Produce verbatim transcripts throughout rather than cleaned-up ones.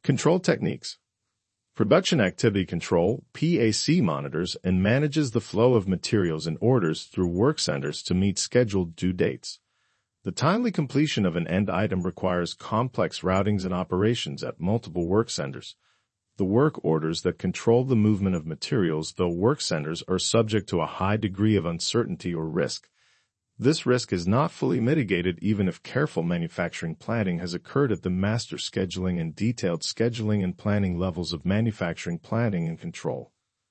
Control techniques. Production Activity Control, P A C, monitors and manages the flow of materials and orders through work centers to meet scheduled due dates. The timely completion of an end item requires complex routings and operations at multiple work centers. The work orders that control the movement of materials, though work centers are subject to a high degree of uncertainty or risk. This risk is not fully mitigated even if careful manufacturing planning has occurred at the master scheduling and detailed scheduling and planning levels of manufacturing planning and control.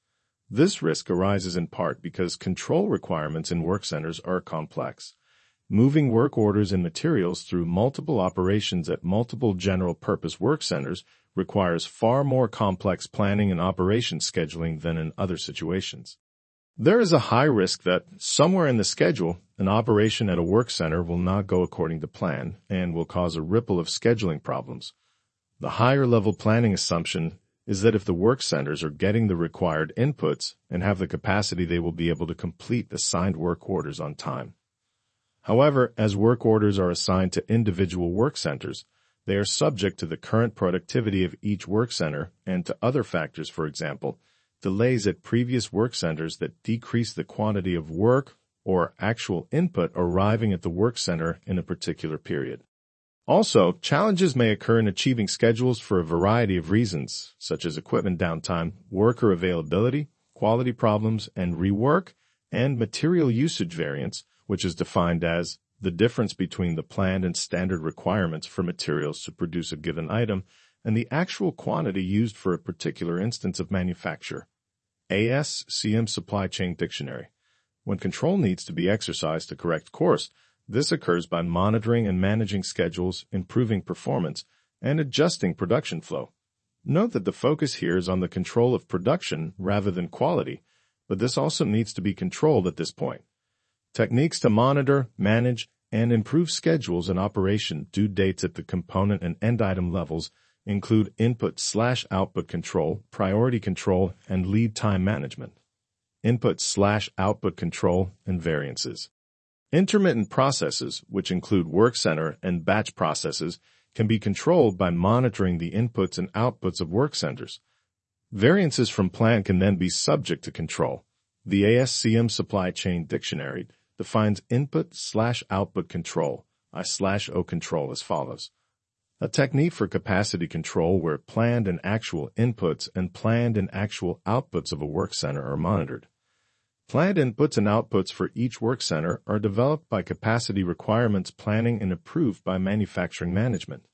This risk arises in part because control requirements in work centers are complex. Moving work orders and materials through multiple operations at multiple general-purpose work centers requires far more complex planning and operation scheduling than in other situations. There is a high risk that, somewhere in the schedule, an operation at a work center will not go according to plan and will cause a ripple of scheduling problems. The higher-level planning assumption is that if the work centers are getting the required inputs and have the capacity, they will be able to complete assigned work orders on time. However, as work orders are assigned to individual work centers, they are subject to the current productivity of each work center and to other factors, for example, delays at previous work centers that decrease the quantity of work or actual input arriving at the work center in a particular period. Also, challenges may occur in achieving schedules for a variety of reasons, such as equipment downtime, worker availability, quality problems and rework, and material usage variance, which is defined as the difference between the planned and standard requirements for materials to produce a given item and the actual quantity used for a particular instance of manufacture. A S C M Supply Chain Dictionary. When control needs to be exercised to correct course, this occurs by monitoring and managing schedules, improving performance, and adjusting production flow. Note that the focus here is on the control of production rather than quality, but this also needs to be controlled at this point. Techniques to monitor, manage, and improve schedules and operation due dates at the component and end item levels include input slash output control, priority control, and lead time management. Input slash output control and variances. Intermittent processes, which include work center and batch processes, can be controlled by monitoring the inputs and outputs of work centers. Variances from plan can then be subject to control. The A S C M Supply Chain Dictionary defines input slash output control, I slash O control, as follows. A technique for capacity control where planned and actual inputs and planned and actual outputs of a work center are monitored. Planned inputs and outputs for each work center are developed by capacity requirements planning and approved by manufacturing management.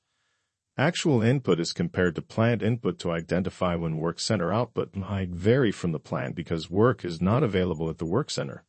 Actual input is compared to planned input to identify when work center output might vary from the plan because work is not available at the work center.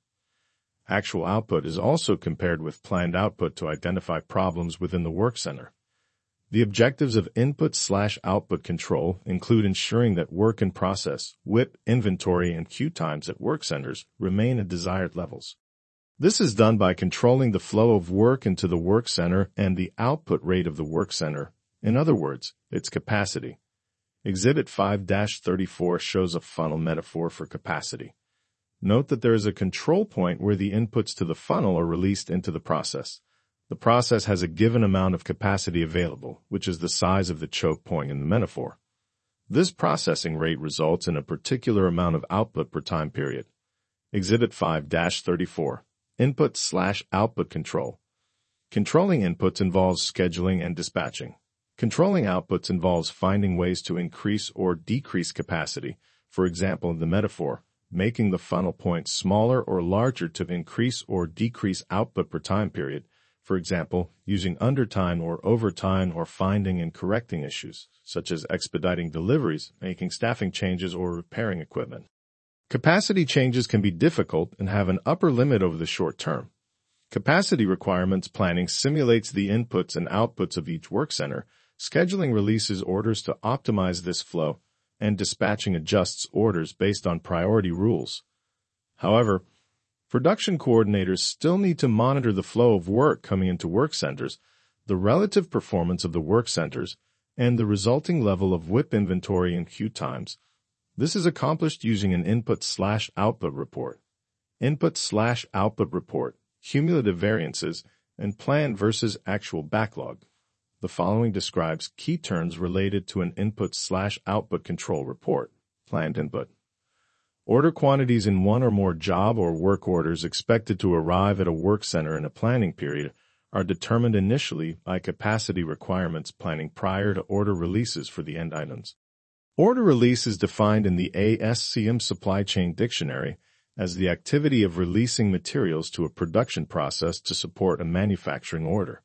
Actual output is also compared with planned output to identify problems within the work center. The objectives of input slash output control include ensuring that work in process, W I P, inventory, and queue times at work centers remain at desired levels. This is done by controlling the flow of work into the work center and the output rate of the work center, in other words, its capacity. Exhibit five dash thirty-four shows a funnel metaphor for capacity. Note that there is a control point where the inputs to the funnel are released into the process. The process has a given amount of capacity available, which is the size of the choke point in the metaphor. This processing rate results in a particular amount of output per time period. Exhibit five dash thirty-four. Input slash output control. Controlling inputs involves scheduling and dispatching. Controlling outputs involves finding ways to increase or decrease capacity, for example in the metaphor, making the funnel point smaller or larger to increase or decrease output per time period, for example, using undertime or overtime or finding and correcting issues, such as expediting deliveries, making staffing changes, or repairing equipment. Capacity changes can be difficult and have an upper limit over the short term. Capacity requirements planning simulates the inputs and outputs of each work center, scheduling releases orders to optimize this flow, and dispatching adjusts orders based on priority rules. However, production coordinators still need to monitor the flow of work coming into work centers, the relative performance of the work centers, and the resulting level of W I P inventory and queue times. This is accomplished using an input slash output report. Input slash output report, cumulative variances, and plan versus actual backlog. The following describes key terms related to an input-slash-output control report. Planned input. Order quantities in one or more job or work orders expected to arrive at a work center in a planning period are determined initially by capacity requirements planning prior to order releases for the end items. Order release is defined in the A S C M Supply Chain Dictionary as the activity of releasing materials to a production process to support a manufacturing order.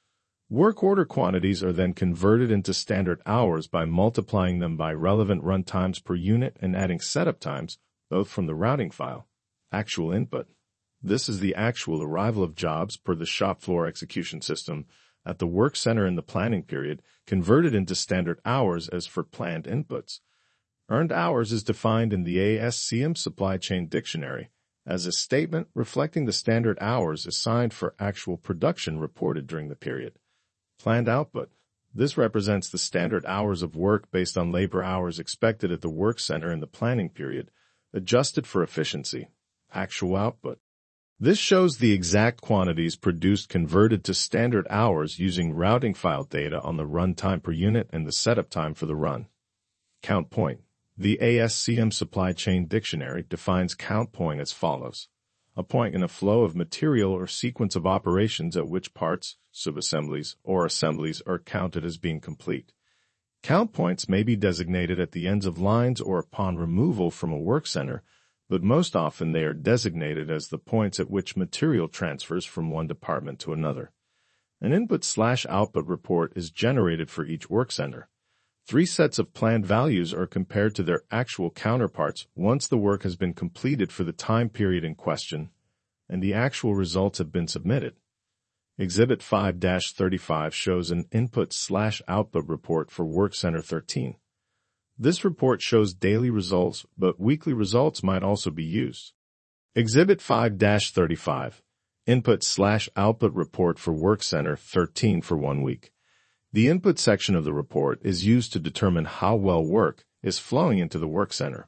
Work order quantities are then converted into standard hours by multiplying them by relevant run times per unit and adding setup times, both from the routing file. Actual input. This is the actual arrival of jobs per the shop floor execution system at the work center in the planning period, converted into standard hours as for planned inputs. Earned hours is defined in the A S C M Supply Chain Dictionary as a statement reflecting the standard hours assigned for actual production reported during the period. Planned output. This represents the standard hours of work based on labor hours expected at the work center in the planning period, adjusted for efficiency. Actual output. This shows the exact quantities produced converted to standard hours using routing file data on the run time per unit and the setup time for the run. Count point. The A S C M Supply Chain Dictionary defines count point as follows. A point in a flow of material or sequence of operations at which parts, subassemblies, or assemblies are counted as being complete. Count points may be designated at the ends of lines or upon removal from a work center, but most often they are designated as the points at which material transfers from one department to another. An input-slash-output report is generated for each work center. Three sets of planned values are compared to their actual counterparts once the work has been completed for the time period in question, and the actual results have been submitted. Exhibit five dash thirty-five shows an input-slash-output report for Work Center thirteen. This report shows daily results, but weekly results might also be used. Exhibit five dash thirty-five, Input-slash-output report for Work Center thirteen for one week. The input section of the report is used to determine how well work is flowing into the work center.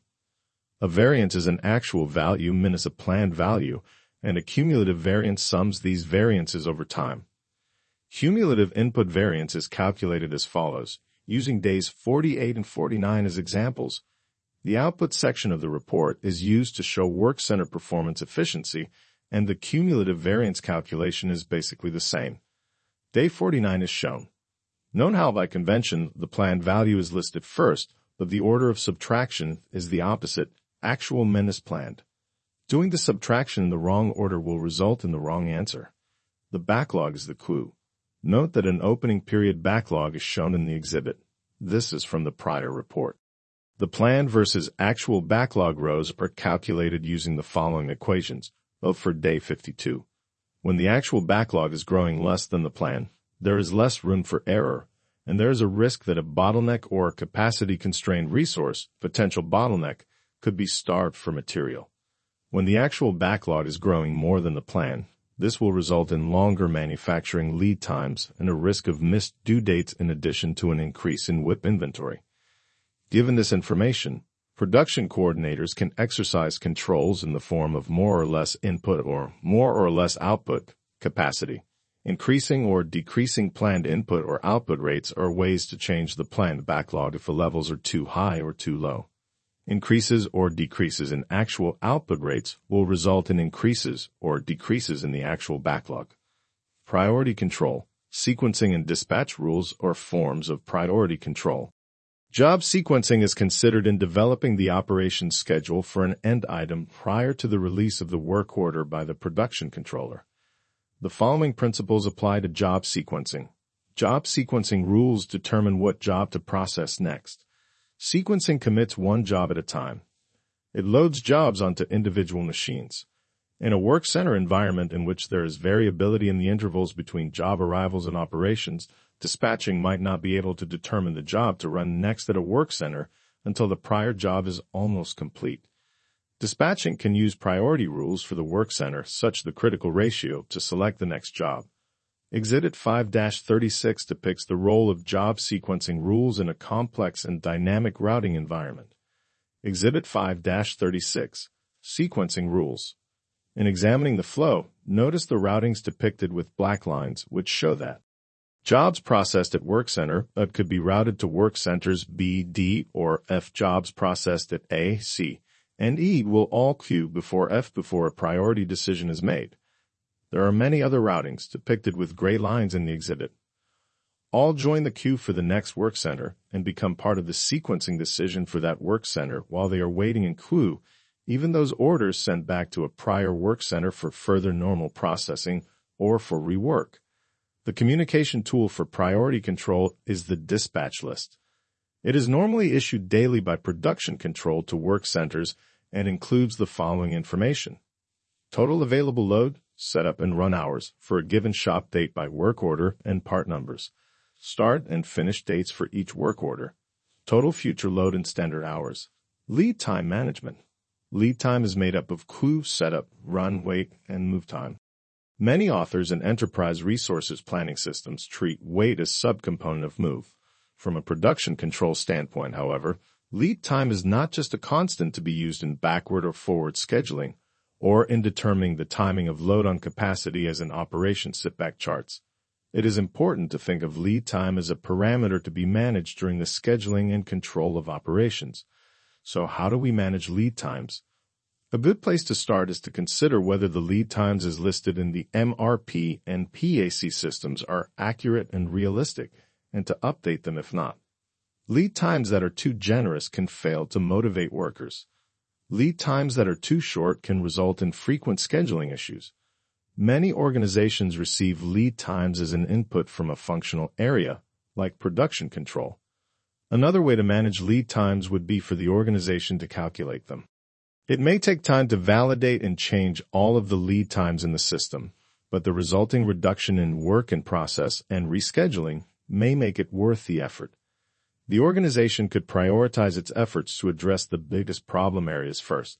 A variance is an actual value minus a planned value, and a cumulative variance sums these variances over time. Cumulative input variance is calculated as follows, using days forty-eight and forty-nine as examples. The output section of the report is used to show work center performance efficiency, and the cumulative variance calculation is basically the same. Day forty-nine is shown. Note how by convention the planned value is listed first, but the order of subtraction is the opposite, actual minus planned. Doing the subtraction in the wrong order will result in the wrong answer. The backlog is the clue. Note that an opening period backlog is shown in the exhibit. This is from the prior report. The planned versus actual backlog rows are calculated using the following equations, both for day fifty-two. When the actual backlog is growing less than the plan, there is less room for error, and there is a risk that a bottleneck or a capacity-constrained resource, potential bottleneck, could be starved for material. When the actual backlog is growing more than the plan, this will result in longer manufacturing lead times and a risk of missed due dates in addition to an increase in W I P inventory. Given this information, production coordinators can exercise controls in the form of more or less input or more or less output capacity. Increasing or decreasing planned input or output rates are ways to change the planned backlog if the levels are too high or too low. Increases or decreases in actual output rates will result in increases or decreases in the actual backlog. Priority control, sequencing and dispatch rules are forms of priority control. Job sequencing is considered in developing the operation schedule for an end item prior to the release of the work order by the production controller. The following principles apply to job sequencing. Job sequencing rules determine what job to process next. Sequencing commits one job at a time. It loads jobs onto individual machines. In a work center environment in which there is variability in the intervals between job arrivals and operations, dispatching might not be able to determine the job to run next at a work center until the prior job is almost complete. Dispatching can use priority rules for the work center, such the critical ratio, to select the next job. Exhibit five dash thirty-six depicts the role of job sequencing rules in a complex and dynamic routing environment. Exhibit five dash thirty-six, Sequencing Rules. In examining the flow, notice the routings depicted with black lines, which show that Jobs processed at Work Center that could be routed to work centers B, D, or F. Jobs processed at A, C, and E will all queue before F before a priority decision is made. There are many other routings depicted with gray lines in the exhibit. All join the queue for the next work center and become part of the sequencing decision for that work center while they are waiting in queue, even those orders sent back to a prior work center for further normal processing or for rework. The communication tool for priority control is the dispatch list. It is normally issued daily by production control to work centers and includes the following information: total available load, setup and run hours for a given shop date by work order and part numbers, start and finish dates for each work order, total future load and standard hours, lead time management. Lead time is made up of queue, setup, run, wait, and move time. Many authors and enterprise resources planning systems treat wait as subcomponent of move. From a production control standpoint, however, lead time is not just a constant to be used in backward or forward scheduling or in determining the timing of load on capacity as in operation sit-back charts. It is important to think of lead time as a parameter to be managed during the scheduling and control of operations. So how do we manage lead times? A good place to start is to consider whether the lead times as listed in the M R P and P A C systems are accurate and realistic, and to update them if not. Lead times that are too generous can fail to motivate workers. Lead times that are too short can result in frequent scheduling issues. Many organizations receive lead times as an input from a functional area, like production control. Another way to manage lead times would be for the organization to calculate them. It may take time to validate and change all of the lead times in the system, but the resulting reduction in work in process and rescheduling may make it worth the effort. The organization could prioritize its efforts to address the biggest problem areas first.